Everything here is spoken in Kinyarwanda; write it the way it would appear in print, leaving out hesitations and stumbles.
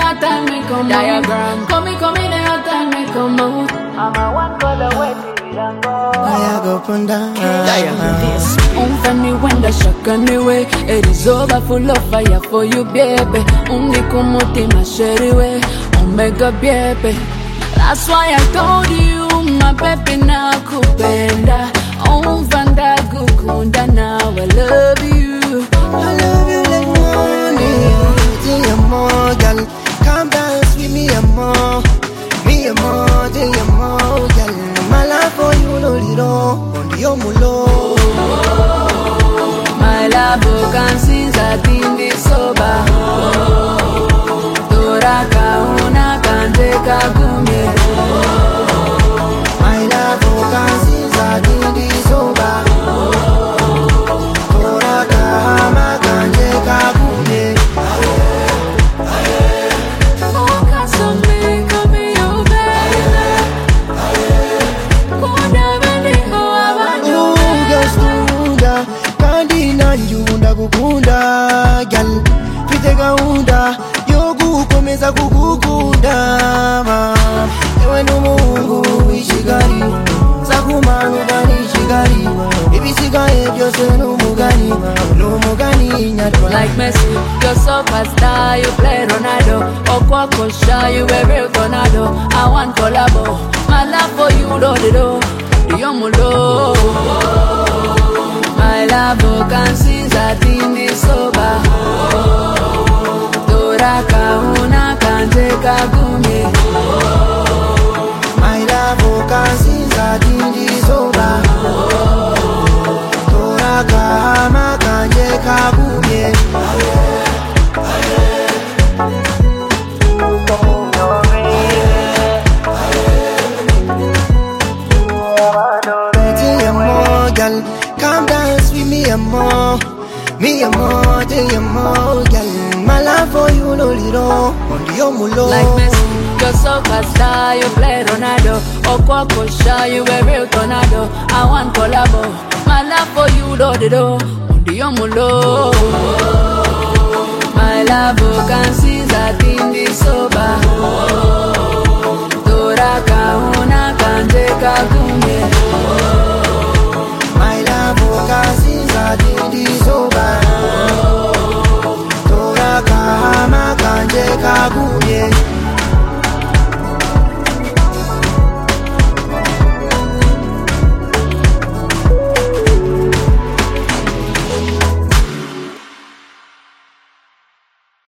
hot time me come diagram. Come me, the hot time me come out. I'm a one color wetty and go. I go up and down. Unfunny when the shock anyway. It is over full of fire for you, baby. Only come out in my sherry way. Omega, baby. That's why I told you, my baby, na kupenda. Vanda gukunda now, I love you. I love you like money. Dear more, girl, come dance with me and more. Me and more, dear more, girl. My love for you, no little, on the omulo. My love, can since I think this sober. Toraka una can take a gumi. My love, can since I think this sober. Toraka hama can take a gumi. Oh, cause of me, come me, oh baby. Go down and they go about you. Ugastunda, kandi nanjunda kukunda, gal. Fitega unda, yogu komeza kukukunda, ma. Ewe numungu ishigari, sakumanu gani ishigari. Ibisiga ebyo se numugani, nyatwa. Like Messi, you're superstar, you play Ronaldo. Okwakosha, you a real tornado. I want collabo, my love for you, do. Yomulo. My love, can since I think this sober. Toraka una can take a gumi. My love, can since I think this over. Toraka hama can take a gumi. Dear more, girl, come dance with me and more. Me and more, dear more, girl. My love for you, no little, on the omulo. Like Messi, you're superstar, you play Ronaldo. Okwakosha, you a real tornado. I want collabo, my love for you, do. Yomulo. My love, can since I think this sober. Toraka una can take a gumi. My love, can since I think this over. Toraka hama can take a gumi.